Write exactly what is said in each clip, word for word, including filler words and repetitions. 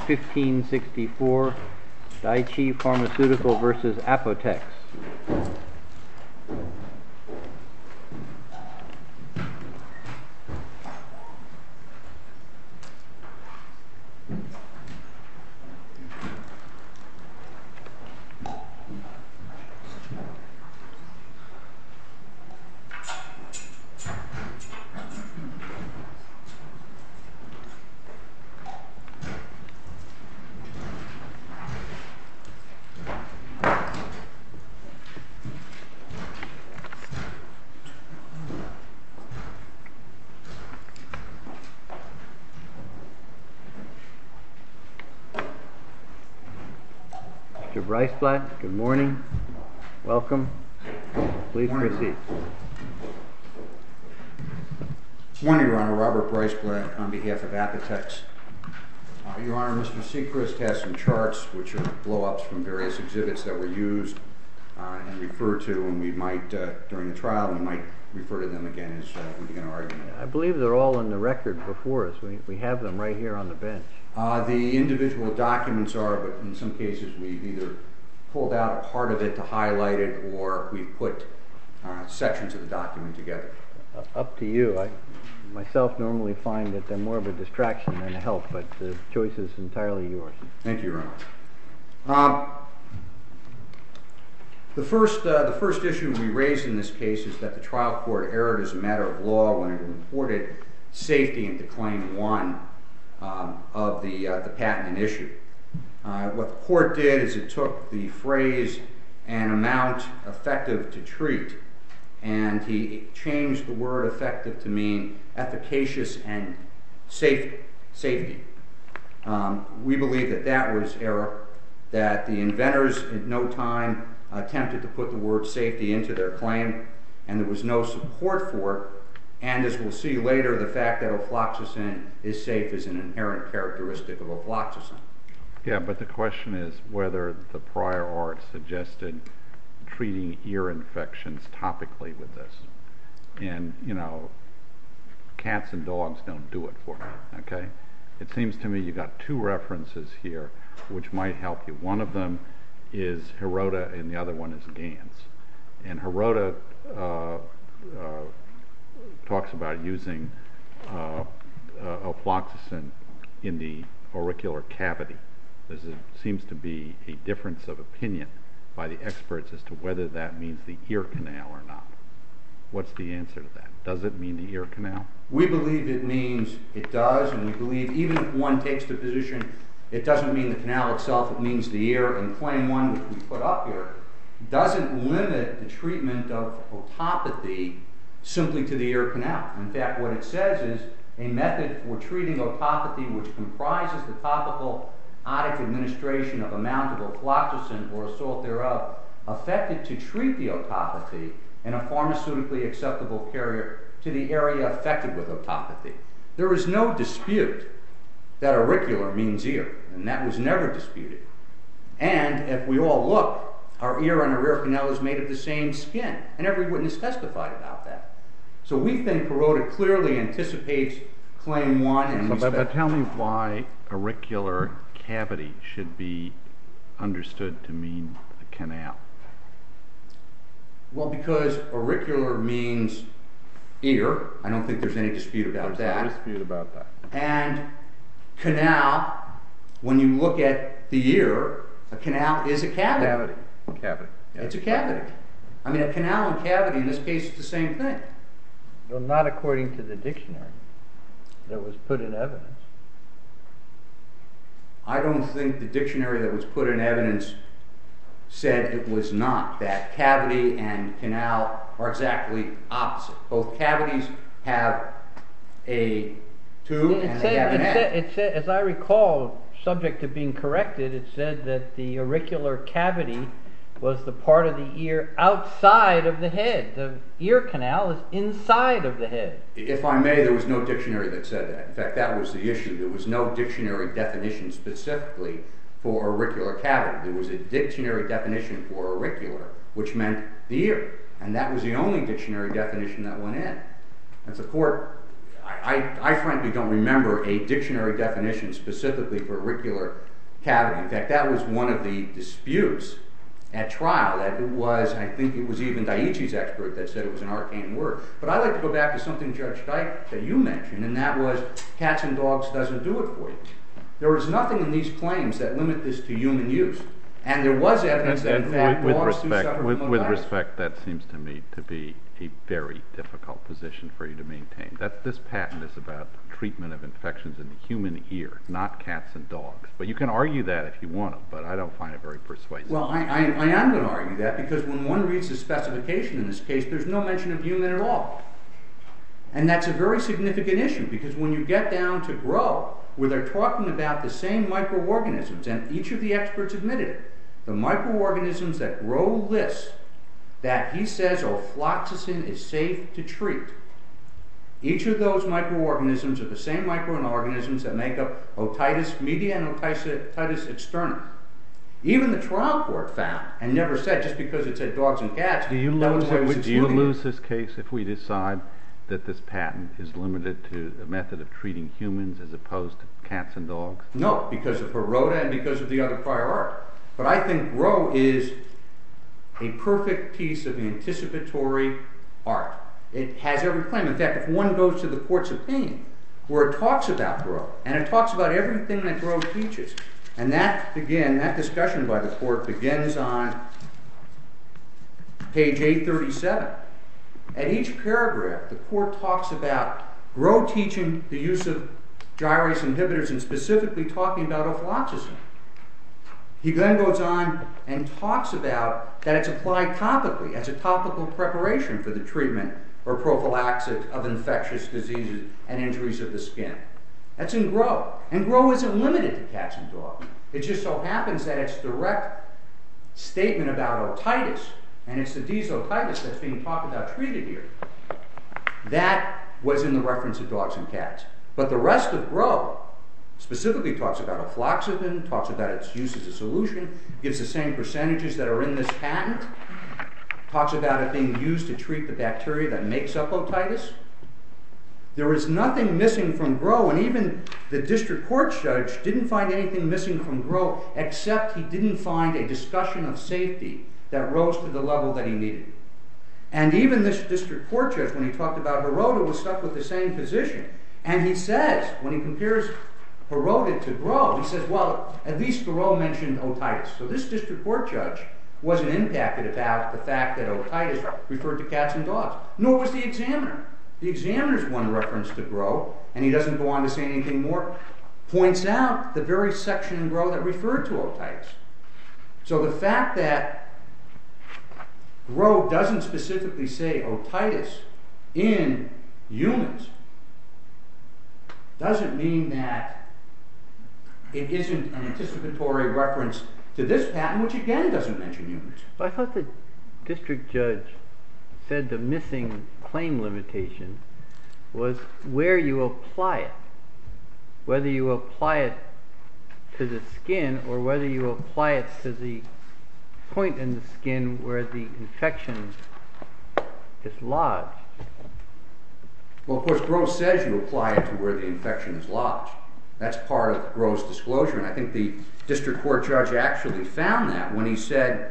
fifteen sixty-four, Daiichi Pharmaceutical versus Apotex. Mister Breisblatt, good morning. Welcome. Please Morning. proceed. Morning, Your Honor. Robert Breisblatt on behalf of Apotex. Uh, Your Honor, Mister Sechrist has some charts which are blow-ups from various exhibits that were used uh, and referred to, and we might, uh, during the trial, we might refer to them again as uh, we begin our argument. I believe they're all in the record before us. We, we have them right here on the bench. Uh, the individual documents are, but in some cases we've either pulled out a part of it to highlight it, or we've put uh, sections of the document together. Uh, up to you. I myself normally find that they're more of a distraction than a help, but the choice is entirely yours. Thank you, Your Honor. Um, the first, uh, the first issue we raised in this case is that the trial court erred as a matter of law when it reported safety into Claim one um, of the, uh, the patent in issue. Uh, what the court did is it took the phrase "an amount effective to treat," and he changed the word effective to mean efficacious and safe, safety. Um, we believe that that was error, that the inventors at no time attempted to put the word safety into their claim, and there was no support for it. And as we'll see later, the fact that ofloxacin is safe is an inherent characteristic of ofloxacin. Yeah, but the question is whether the prior art suggested treating ear infections topically with this. And, you know, cats and dogs don't do it for me, okay? It seems to me you got two references here which might help you. One of them is Hirota and the other one is Gans. And Hirota uh, uh, talks about using uh, uh, ofloxacin in the auricular cavity. There seems to be a difference of opinion by the experts as to whether that means the ear canal or not. What's the answer to that? Does it mean the ear canal? We believe it means it does, and we believe even if one takes the position it doesn't mean the canal itself, it means the ear. And Claim one, which we put up here, doesn't limit the treatment of otopathy simply to the ear canal. In fact, what it says is a method for treating otopathy which comprises the topical otic administration of amount of ofloxacin or a salt thereof affected to treat the otopathy in a pharmaceutically acceptable carrier to the area affected with otopathy. There is no dispute that auricular means ear, and that was never disputed. And if we all look, our ear and our ear canal is made of the same skin, and every witness testified about that. So we think Hirota clearly anticipates Claim one. And so, we but, but tell me why auricular cavity should be understood to mean the canal. Well, because auricular means ear. I don't think there's any dispute about there's that. There's no dispute about that. And canal, when you look at the ear, a canal is a cavity. Cavity. Cavity. Yes. It's a cavity. I mean, a canal and cavity, in this case, is the same thing. Well, not according to the dictionary that was put in evidence. I don't think the dictionary that was put in evidence said it was not, that cavity and canal are exactly opposite. Both cavities have a tube and they have an it end. said, it said, as I recall, subject to being corrected, it said that the auricular cavity was the part of the ear outside of the head. The ear canal is inside of the head. If I may, there was no dictionary that said that. In fact, that was the issue. There was no dictionary definition specifically for auricular cavity. There was a dictionary definition for auricular, which meant the ear. And that was the only dictionary definition that went in. If the court, I, I, I frankly don't remember a dictionary definition specifically for auricular cavity. In fact, that was one of the disputes at trial, that it was, I think it was even Daiichi's expert that said it was an arcane word. But I'd like to go back to something, Judge Dyke, that you mentioned, and that was cats and dogs doesn't do it for you. There is nothing in these claims that limit this to human use. And there was evidence that, in fact, with, dogs with respect, do suffer with, from with otitis. respect, that seems to me to be a very difficult position for you to maintain. That this patent is about treatment of infections in the human ear, not cats and dogs. But you can argue that if you want to, but I don't find it very persuasive. Well, I, I, I am going to argue that, because when one reads the specification in this case, there's no mention of human at all. And that's a very significant issue, because when you get down to grow, where they're talking about the same microorganisms, and each of the experts admitted it, the microorganisms that grow lists, that he says ofloxacin is safe to treat. Each of those microorganisms are the same microorganisms that make up otitis media and otitis, otitis externa. Even the trial court found, and never said just because it said dogs and cats, do you that lose, was why it was do you excluding lose it. this case if we decide that this patent is limited to a method of treating humans as opposed to cats and dogs? No, because of Hirota and because of the other prior art. But I think grow is a perfect piece of anticipatory art. It has every claim. In fact, if one goes to the court's opinion, where it talks about grow, and it talks about everything that grow teaches, and that, again, that discussion by the court begins on page eight thirty-seven. At each paragraph, the court talks about grow teaching the use of gyrase inhibitors, and specifically talking about ofloxacin. He then goes on and talks about that it's applied topically as a topical preparation for the treatment or prophylaxis of infectious diseases and injuries of the skin. That's in grow. And grow isn't limited to cats and dogs. It just so happens that its direct statement about otitis, and it's the desotitis that's being talked about treated here, that was in the reference of dogs and cats. But the rest of grow specifically talks about ofloxacin, talks about its use as a solution, gives the same percentages that are in this patent, talks about it being used to treat the bacteria that makes up otitis. There is nothing missing from grow, and even the district court judge didn't find anything missing from grow, except he didn't find a discussion of safety that rose to the level that he needed. And even this district court judge, when he talked about Hirota, was stuck with the same position. And he says, when he compares Hirota to grow, he says, well, at least grow mentioned otitis. So this district court judge wasn't impacted about the fact that otitis referred to cats and dogs, nor was the examiner. The examiner's one reference to grow, and he doesn't go on to say anything more, points out the very section in grow that referred to otitis. So the fact that grow doesn't specifically say otitis in humans doesn't mean that it isn't an anticipatory reference to this patent, which again doesn't mention humans. I thought the district judge said the missing claim limitation was where you apply it, whether you apply it to the skin or whether you apply it to the point in the skin where the infection is lodged. Well, of course, grow says you apply it to where the infection is lodged. That's part of grow's disclosure, and I think the district court judge actually found that when he said,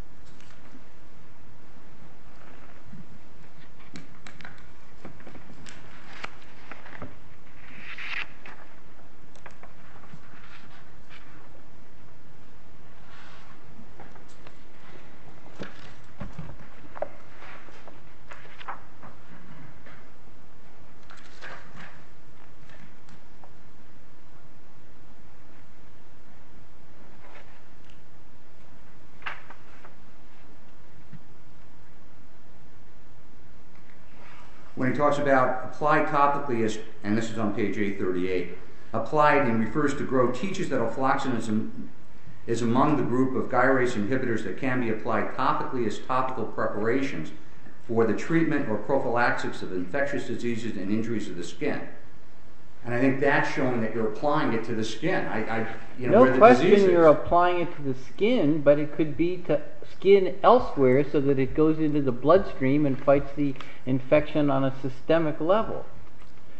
when he talks about applied topically, as, and this is on page eight thirty-eight, applied and refers to grow, teaches that ofloxacin is, is among the group of gyrase inhibitors that can be applied topically as topical preparations for the treatment or prophylaxis of infectious diseases and injuries of the skin. And I think that's showing that you're applying it to the skin. I, I, you know, No where the question disease is. you're applying it to the skin, but it could be to skin elsewhere so that it goes into the bloodstream and fights the infection on a systemic level.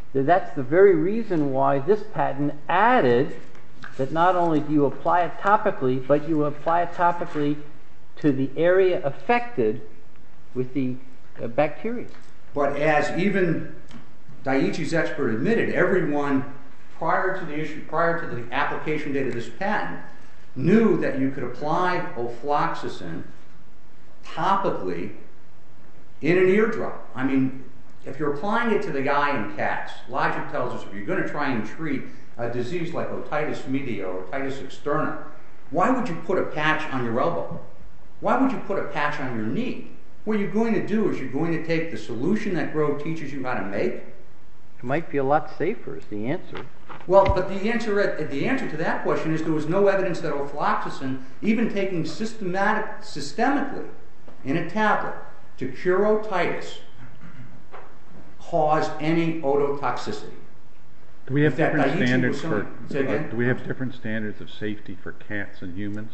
that's the very reason why this patent added that not only do you apply it topically, but you apply it topically to the area affected with the uh, bacteria. But as even Daiichi's expert admitted, everyone prior to the issue, prior to the application date of this patent, knew that you could apply ofloxacin topically in an eardrop. I mean, if you're applying it to the eye in cats, logic tells us if you're going to try and treat a disease like otitis media or otitis externa, why would you put a patch on your elbow? Why would you put a patch on your knee? What you're going to do is you're going to take the solution that Grove teaches you how to make. It might be a lot safer is the answer. Well, but the answer, the answer to that question is there was no evidence that ofloxacin, even taken systematic, systemically in a tablet to cure otitis, caused any ototoxicity. Do we have fact, different Daiichi standards was for? Say again? Uh, do we have different standards of safety for cats and humans?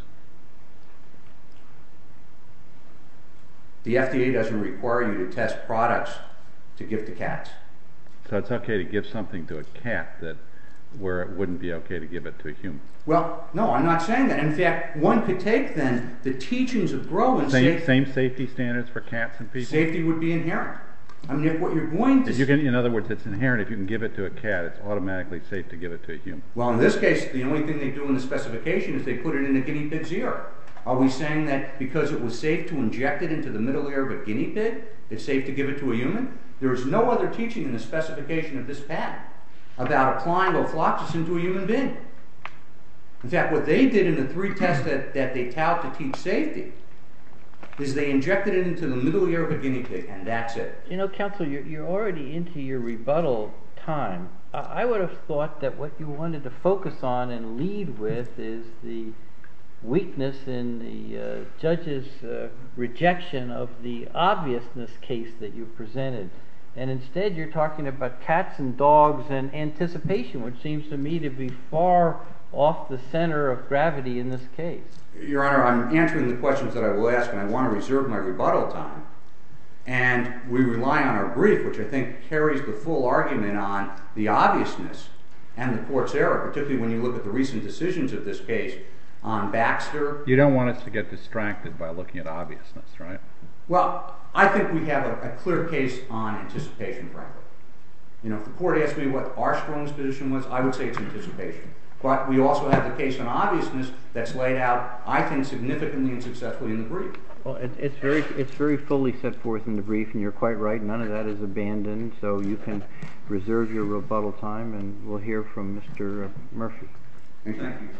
The F D A doesn't require you to test products to give to cats. So it's okay to give something to a cat that where it wouldn't be okay to give it to a human. Well, no, I'm not saying that. In fact, one could take then the teachings of Grow and Same, say same safety standards for cats and people. safety would be inherent. I mean, if what you're going to If you can, in other words, it's inherent. If you can give it to a cat, it's automatically safe to give it to a human. well, in this case, the only thing they do in the specification is they put it in a guinea pig's ear. Are we saying that because it was safe to inject it into the middle ear of a guinea pig, it's safe to give it to a human? There is no other teaching in the specification of this patent about applying ofloxacin to a human being. In fact, what they did in the three tests that, that they tout to teach safety is they injected it into the middle ear of a guinea pig, and that's it. You know, counsel, you're, you're already into your rebuttal time. I, I would have thought that what you wanted to focus on and lead with is the weakness in the uh, judge's uh, rejection of the obviousness case that you presented. And instead you're talking about cats and dogs and anticipation, which seems to me to be far off the center of gravity in this case. Your Honor, I'm answering the questions that I will ask, and I want to reserve my rebuttal time. And we rely on our brief, which I think carries the full argument on the obviousness and the court's error, particularly when you look at the recent decisions of this case on Baxter. You don't want us to get distracted by looking at obviousness, right? Well, I think we have a, a clear case on anticipation, frankly. You know, if the court asked me what our strongest position was, I would say it's anticipation. But we also have the case on obviousness that's laid out, I think, significantly and successfully in the brief. Well, it, it's very it's very fully set forth in the brief, and you're quite right. None of that is abandoned, so you can reserve your rebuttal time, and we'll hear from Mister Murphy. Thank you. Thank you, Your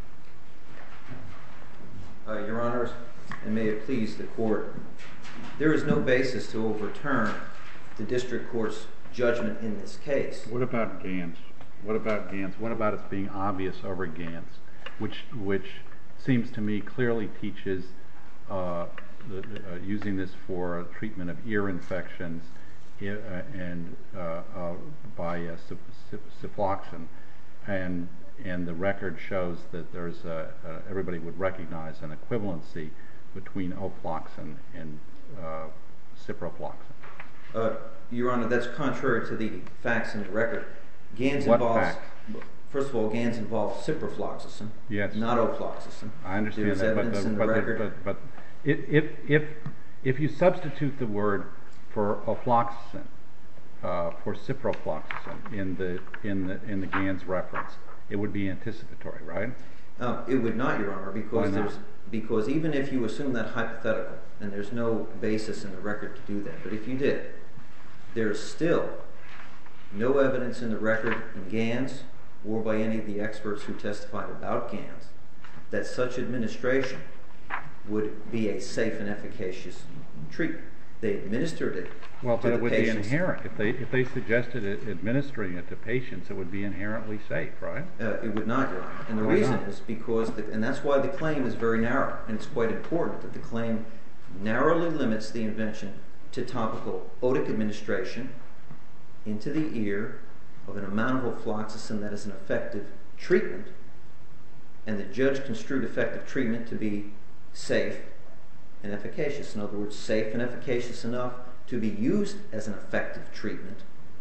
Honor. Uh, Your Honors, and may it please the court, there is no basis to overturn the district court's judgment in this case. What about Gans? What about Gans? What about it being obvious over Gans, which which seems to me clearly teaches uh, the, uh, using this for treatment of ear infections uh, and uh, uh, by uh, cephalexin, and and the record shows that there's a, uh, everybody would recognize an equivalency between ofloxacin and uh, ciprofloxacin. Uh, Your Honor, that's contrary to the facts in the record. Gans What involves, facts? first of all, Gans involves ciprofloxacin, Yes. not ofloxacin. I understand There's that, but, evidence the, in the but, the, record. but, but it, if if if you substitute the word for ofloxacin uh, for ciprofloxacin in the in the in the Gans reference, it would be anticipatory, right? Uh, it would not, Your Honor, because Why not? there's because even if you assume that hypothetical, and there's no basis in the record to do that, but if you did, there's still no evidence in the record in Gans or by any of the experts who testified about Gans that such administration would be a safe and efficacious treatment. They administered it Well, to but the it would patients. be inherent. If they if they suggested it, administering it to patients, it would be inherently safe, right? Uh, it would not, Your Honor. And the Why reason not? is because, the, and that's why the claim is very narrow, and it's quite important that the claim narrowly limits the invention to topical otic administration into the ear of an amount of ofloxacin that is an effective treatment, and the judge construed effective treatment to be safe and efficacious. In other words, safe and efficacious enough to be used as an effective treatment,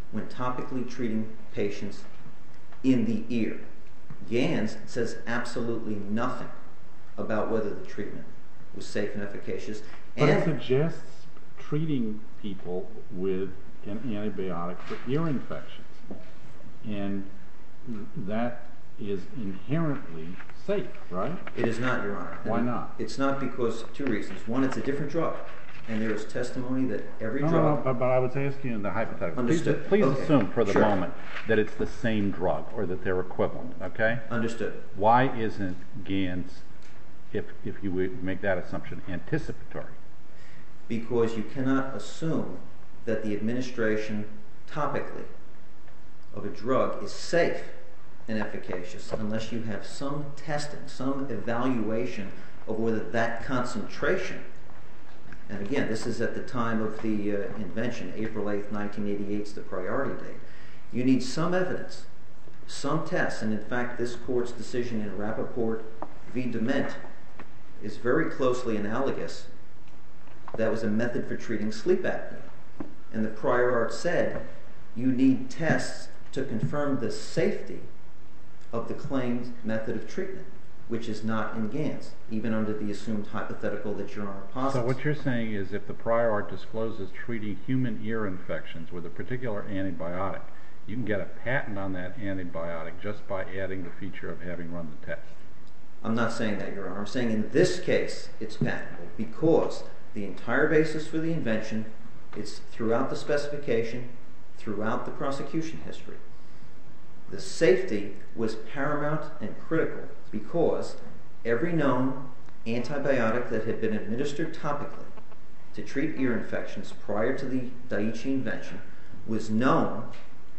when topically treating patients in the ear. Gans says absolutely nothing about whether the treatment was safe and efficacious. But and it suggests treating people with an antibiotic for ear infections. And that is inherently safe, right? It is not, Your Honor. Why And not? It's not because two reasons. One, it's a different drug, and there is testimony that every No, drug... no, no, but, but I was asking you in the hypothetical. Understood. Please, please Okay. assume for the Sure. moment that it's the same drug or that they're equivalent, okay? Understood. Why isn't Gans, if, if you would make that assumption, anticipatory? Because you cannot assume that the administration topically of a drug is safe and efficacious unless you have some testing, some evaluation of whether that concentration, and again, this is at the time of the uh, invention, April eighth, nineteen eighty-eight is the priority date. You need some evidence, some tests, and in fact, this court's decision in Rappaport v. Dement is very closely analogous. That was a method for treating sleep apnea. And the prior art said you need tests to confirm the safety of the claimed method of treatment, which is not in Gans, even under the assumed hypothetical that Your Honor posits. So what you're saying is if the prior art discloses treating human ear infections with a particular antibiotic, you can get a patent on that antibiotic just by adding the feature of having run the test. I'm not saying that, Your Honor. I'm saying in this case it's patentable because the entire basis for the invention is throughout the specification, throughout the prosecution history. The safety was paramount and critical because every known antibiotic that had been administered topically to treat ear infections prior to the Daiichi invention was known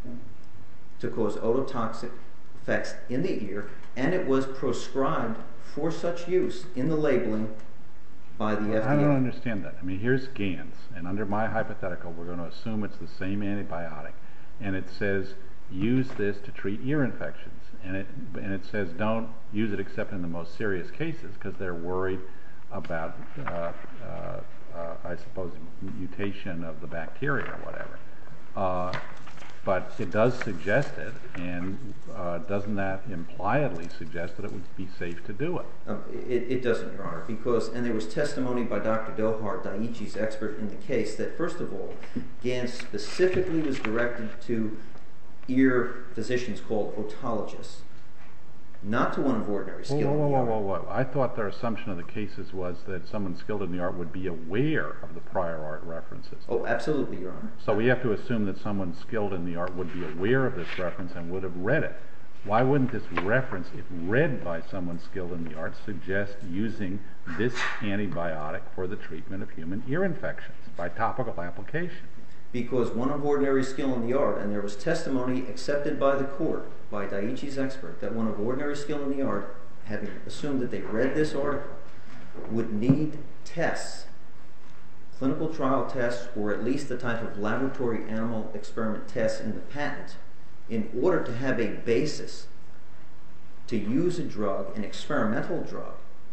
to cause ototoxic effects in the ear, and it was prescribed for such use in the labeling by the F D A. I don't understand that. I mean, here's Gans, and under my hypothetical, we're going to assume it's the same antibiotic, and it says use this to treat ear infections, and it and it says don't use it except in the most serious cases because they're worried about, uh, uh, uh, I suppose, mutation of the bacteria or whatever. Uh, but it does suggest it, and uh, doesn't that impliedly suggest that it would be safe to do it? Um, it, it doesn't, Your Honor, because, and there was testimony by Doctor Dohar, Daiichi's expert in the case, that first of all, Gans specifically was directed to ear physicians called otologists, not to one of ordinary skill Whoa, whoa, in the whoa, art. whoa, whoa. I thought their assumption of the cases was that someone skilled in the art would be aware of the prior art references. Oh, absolutely, Your Honor. So we have to assume that someone skilled in the art would be aware of this reference and would have read it. Why wouldn't this reference, if read by someone skilled in the art, suggest using this antibiotic for the treatment of human ear infections by topical application? Because one of ordinary skill in the art, and there was testimony accepted by the court, by Daiichi's expert, that one of ordinary skill in the art, having assumed that they read this article, would need tests, clinical trial tests, or at least the type of laboratory animal experiment tests in the patent, in order to have a basis to use a drug, an experimental drug,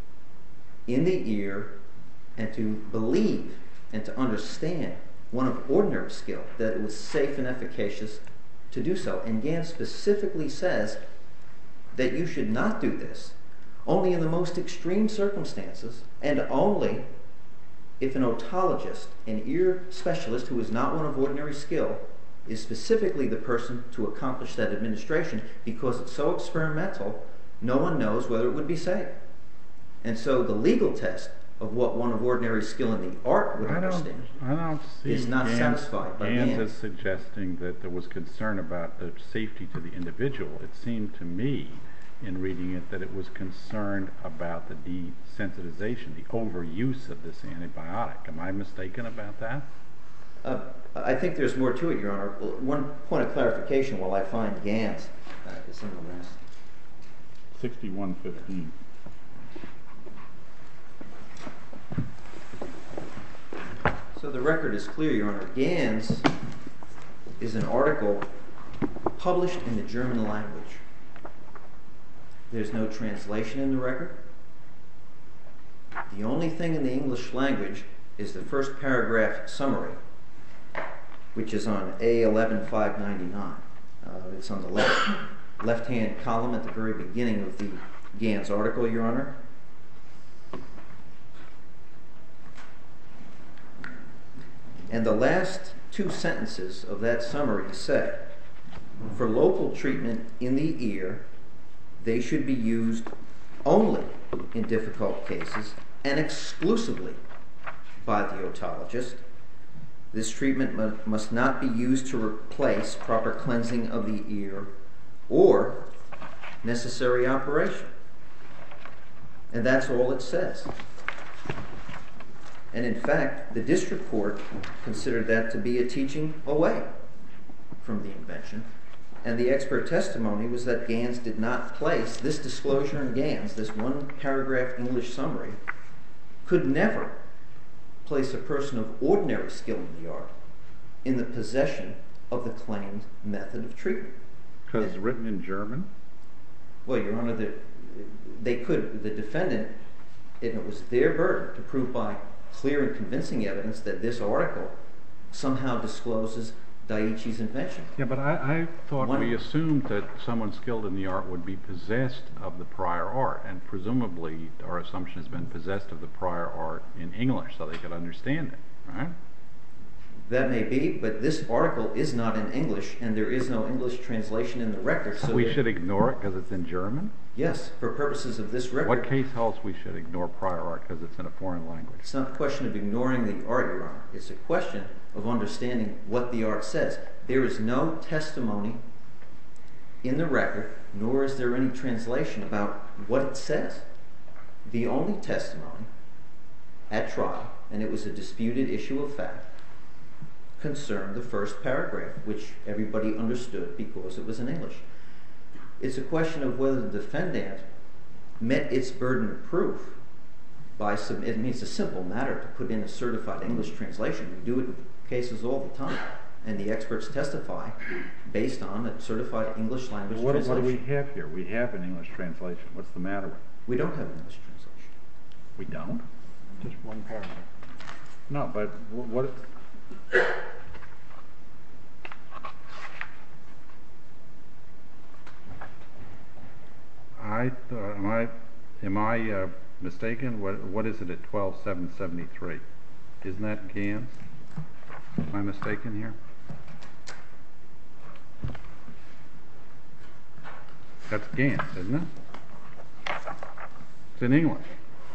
in the ear, and to believe and to understand one of ordinary skill that it was safe and efficacious to do so. And Gans specifically says that you should not do this only in the most extreme circumstances and only if an otologist, an ear specialist who is not one of ordinary skill, is specifically the person to accomplish that administration, because it's so experimental, no one knows whether it would be safe. And so the legal test of what one of ordinary skill in the art would I don't, understand I don't see is not Gans, satisfied by Gans Gans. as suggesting that there was concern about the safety to the individual. It seemed to me, in reading it, that it was concerned about the desensitization, the overuse of this antibiotic. Am I mistaken about that? Uh, I think there's more to it, Your Honor. One point of clarification while I find Gans uh, is in the list. sixty-one fifteen. So the record is clear, Your Honor. Gans is an article published in the German language. There's no translation in the record. The only thing in the English language is the first paragraph summary. which is on A eleven five ninety-nine. Uh, it's on the left, left-hand column at the very beginning of the Gans article, Your Honor. And the last two sentences of that summary say, for local treatment in the ear, they should be used only in difficult cases and exclusively by the otologist. This treatment mu- must not be used to replace proper cleansing of the ear or necessary operation. And that's all it says. And in fact, the district court considered that to be a teaching away from the invention. And the expert testimony was that Gans did not place this disclosure in Gans, this one paragraph English summary, could never place a person of ordinary skill in the art in the possession of the claimed method of treatment. Because it's written in German? Well, Your Honor, the, they could, the defendant, and it was their burden to prove by clear and convincing evidence that this article somehow discloses Daiichi's invention. Yeah, but I, I thought One, we assumed that someone skilled in the art would be possessed of the prior art, and presumably our assumption has been possessed of the prior art in English so they could understand it, right? That may be, but this article is not in English, and there is no English translation in the record. So we that, should ignore it because it's in German? Yes, for purposes of this record. What case holds we should ignore prior art because it's in a foreign language? It's not a question of ignoring the art, Your Honor. It's a question of understanding what the art says. There is no testimony in the record, nor is there any translation about what it says. The only testimony at trial, and it was a disputed issue of fact, concerned the first paragraph, which everybody understood because it was in English. It's a question of whether the defendant met its burden of proof by submitting. I mean, it's a simple matter to put in a certified English translation. We do it in cases all the time, and the experts testify based on a certified English language What, translation. what do we have here? We have an English translation. What's the matter with it? We don't have an English translation. We don't? Just one paragraph. No, but wh- what... I thought, am I, am I uh, mistaken? What, what is it at twelve seven seventy-three? Isn't that Gans? Am I mistaken here? That's Gans, isn't it? It's in English.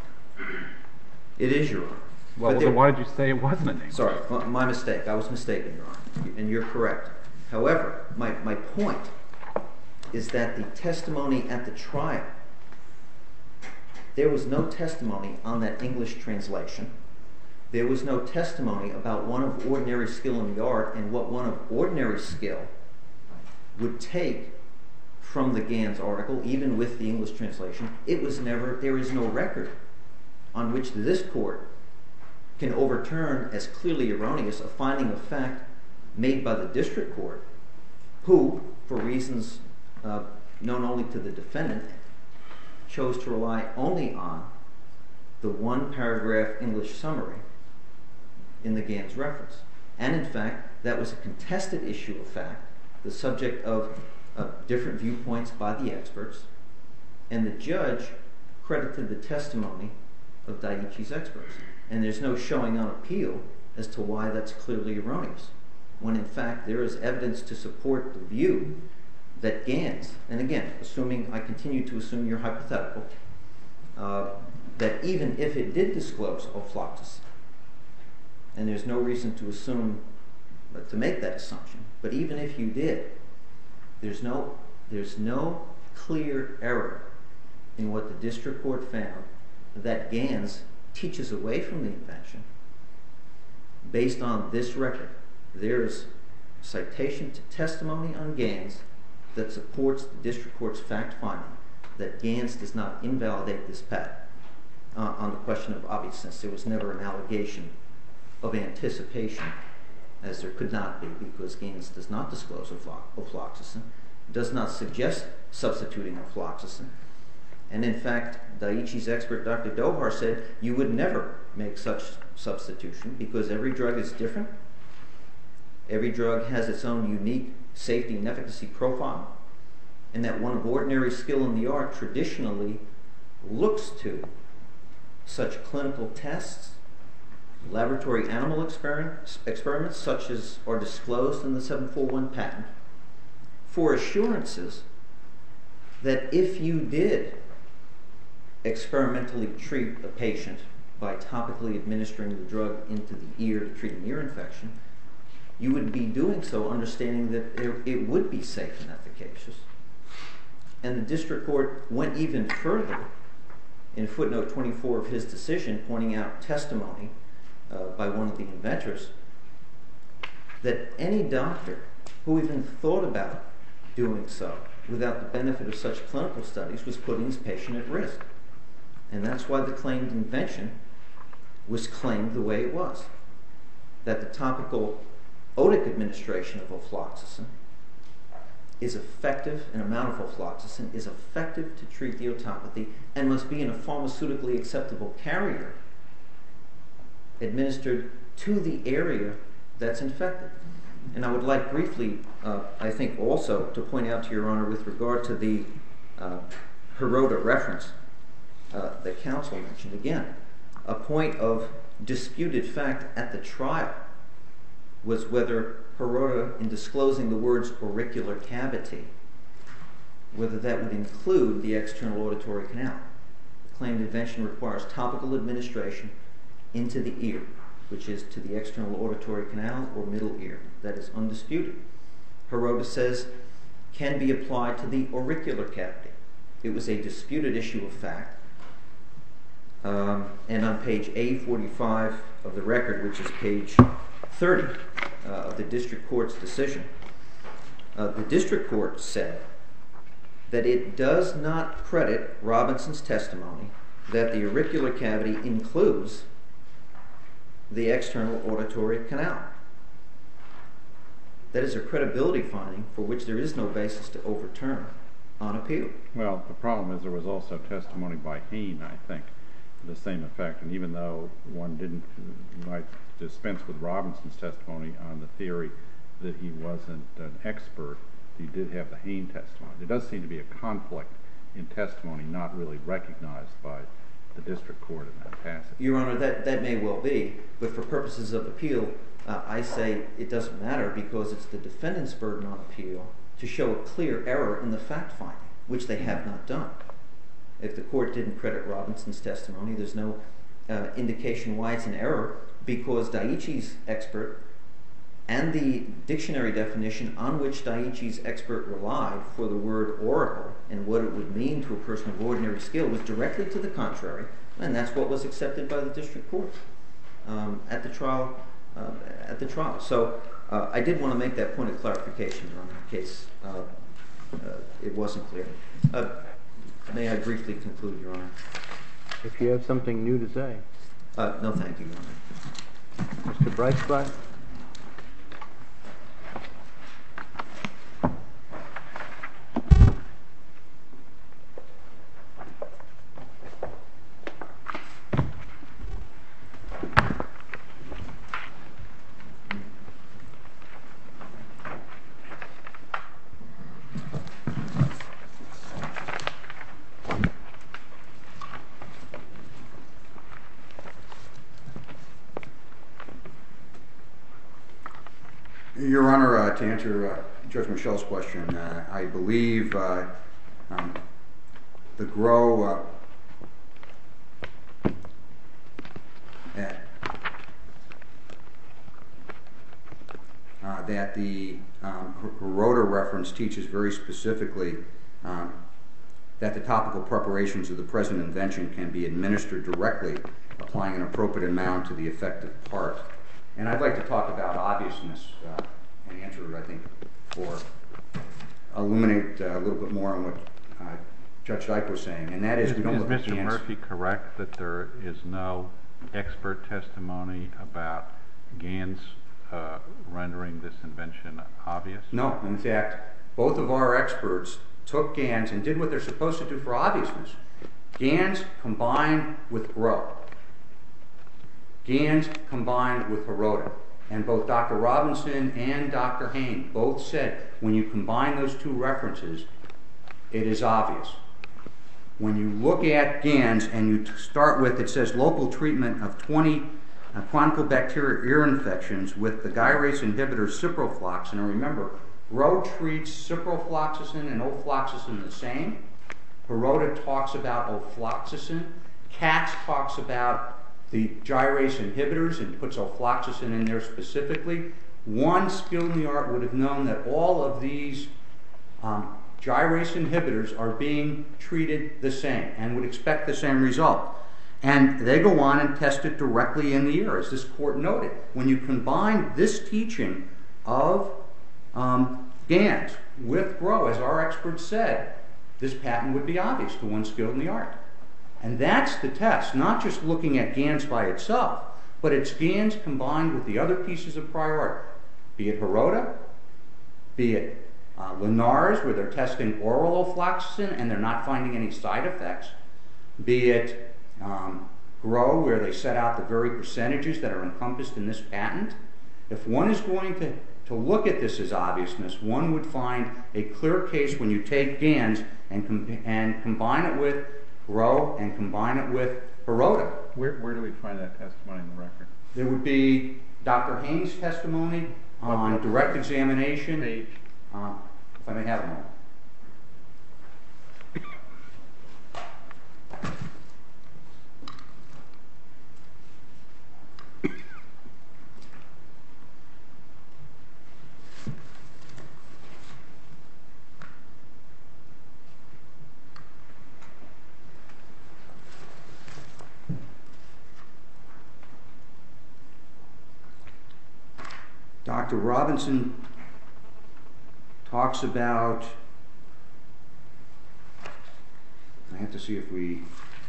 It is, Your Honor. Well, But so there- why did you say it wasn't in English? Sorry, my, my mistake. I was mistaken, Your Honor, and you're correct. However, my, my point is that the testimony at the trial, there was no testimony on that English translation. There was no testimony about one of ordinary skill in the art and what one of ordinary skill would take from the Gans article, even with the English translation. It was never, there is no record on which this court can overturn as clearly erroneous a finding of fact made by the district court, who, for reasons uh, known only to the defendant, chose to rely only on the one paragraph English summary in the Gans reference. And in fact, that was a contested issue of fact, the subject of uh, different viewpoints by the experts, and the judge credited the testimony of Daiichi's experts. And there's no showing on appeal as to why that's clearly erroneous, when in fact there is evidence to support the view that Gans, and again, assuming, I continue to assume you're hypothetical, uh, that even if it did disclose ofloxacin, and there's no reason to assume, uh, to make that assumption, but even if you did, there's no, there's no clear error in what the district court found that Gans teaches away from the invention. Based on this record, there is citation to testimony on Gans that supports the district court's fact finding that Gans does not invalidate this patent. Uh, on the question of obviousness, there was never an allegation of anticipation, as there could not be, because Gans does not disclose ofloxacin, does not suggest substituting ofloxacin, and in fact, Daiichi's expert, Doctor Dohar, said you would never make such substitution because every drug is different. every drug has its own unique safety and efficacy profile, and that one of ordinary skill in the art traditionally looks to such clinical tests, laboratory animal experiments, experiments such as are disclosed in the seven forty-one patent, for assurances that if you did experimentally treat a patient by topically administering the drug into the ear to treat an ear infection, you would be doing so understanding that it would be safe and efficacious. And the district court went even further in footnote twenty-four of his decision, pointing out testimony uh, by one of the inventors that any doctor who even thought about doing so without the benefit of such clinical studies was putting his patient at risk. And that's why the claimed invention was claimed the way it was, that the topical otic administration of ofloxacin is effective, an amount of ofloxacin is effective to treat the otopathy and must be in a pharmaceutically acceptable carrier administered to the area that's infected. And I would like briefly, uh, I think also, to point out to Your Honor with regard to the uh, Hirota reference uh, that counsel mentioned, again, a point of disputed fact at the trial was whether Hirota, in disclosing the words auricular cavity, whether that would include the external auditory canal. The claimed invention requires topical administration into the ear, which is to the external auditory canal or middle ear. That is undisputed. Hirota says can be applied to the auricular cavity. It was a disputed issue of fact. Um, and on page A forty-five of the record, which is page thirty uh, of the district court's decision, uh, the district court said that it does not credit Robinson's testimony that the auricular cavity includes the external auditory canal. That is a credibility finding for which there is no basis to overturn on appeal. Well, the problem is there was also testimony by Hain, I think, to the same effect. And even though one didn't might dispense with Robinson's testimony on the theory that he wasn't an expert, he did have the Hain testimony. There does seem to be a conflict in testimony not really recognized by the district court in that passage. Your Honor, that, that may well be, but for purposes of appeal, uh, I say it doesn't matter because it's the defendant's burden on appeal to show a clear error in the fact finding, which they have not done. If the court didn't credit Robinson's testimony, there's no uh, indication why it's an error, because Daiichi's expert and the dictionary definition on which Daiichi's expert relied for the word oracle and what it would mean to a person of ordinary skill was directly to the contrary, and that's what was accepted by the district court um, at the trial. Uh, at the trial. So uh, I did want to make that point of clarification on the case. Uh, uh, it wasn't clear. Uh, may I briefly conclude, Your Honor? If you have something new to say. Uh, no, thank you, Your Honor. Mister Breitbart? Your Honor, uh, to answer uh, Judge Michel's question, uh, I believe uh, um, the Grow uh, uh, that the um, Hirota reference teaches very specifically um, that the topical preparations of the present invention can be administered directly, applying an appropriate amount to the affected part. And I'd like to talk about obviousness uh, and answer, I think, or illuminate uh, a little bit more on what uh, Judge Dyke was saying, and that is, is we don't is look Mister at Gans. Murphy correct that there is no expert testimony about Gans uh, rendering this invention obvious? No, in fact, both of our experts took Gans and did what they're supposed to do for obviousness. Gans combined with Grow. Gans combined with Hirota. And both Doctor Robinson and Doctor Hain both said when you combine those two references, it is obvious. When you look at GANS and you start with, it says local treatment of twenty uh, chronic bacterial ear infections with the gyrase inhibitor ciprofloxacin. And remember, Grow treats ciprofloxacin and ofloxacin the same. Hirota talks about ofloxacin. Katz talks about the gyrase inhibitors and puts ofloxacin in there specifically. One skilled in the art would have known that all of these um, gyrase inhibitors are being treated the same and would expect the same result. And they go on and test it directly in the ear, as this court noted. When you combine this teaching of um, GANS with Grow, as our experts said, this patent would be obvious to one skilled in the art. And that's the test, not just looking at GANS by itself, but it's GANS combined with the other pieces of prior art, be it Hirota, be it uh, Linares, where they're testing oral ofloxacin and they're not finding any side effects, be it um, Grow, where they set out the very percentages that are encompassed in this patent. If one is going to, to look at this as obviousness, one would find a clear case when you take GANS and, com and combine it with Grow and combine it with Hirota. Where, where do we find that testimony in the record? There would be Doctor Hain's testimony on What direct examination. Page. Uh, if I may have a moment. Doctor Robinson talks about, I have to see if we,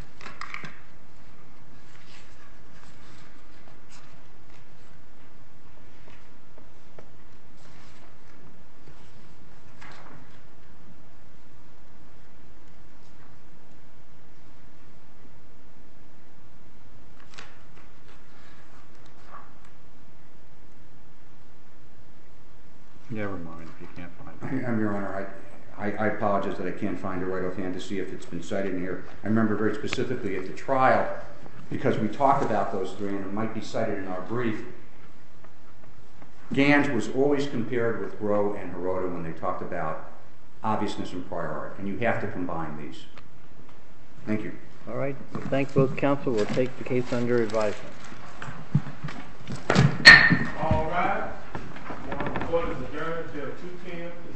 Never mind if you can't find it. I'm Your Honor, I, I, I apologize that I can't find it right offhand to see if it's been cited in here. I remember very specifically at the trial, because we talked about those three and it might be cited in our brief, GANS was always compared with Grow and Hirota when they talked about obviousness and prior art, and you have to combine these. Thank you. All right. We'll thank both counsel. We'll take the case under advisement. All right. The court is adjourned until two p m